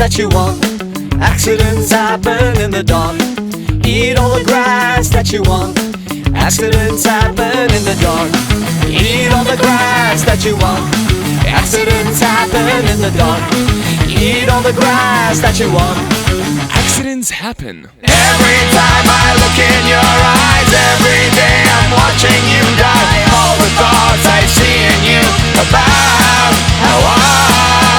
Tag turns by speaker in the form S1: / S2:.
S1: that you want. Accidents happen in the dark. Eat all the grass that you want. Accidents happen in the dark. Eat all the grass that you want. Accidents happen in the dark. Eat all the grass that you want.
S2: Accidents happen.
S1: Every time I look in your eyes, every day I'm watching you die. All the thoughts I see in you about how I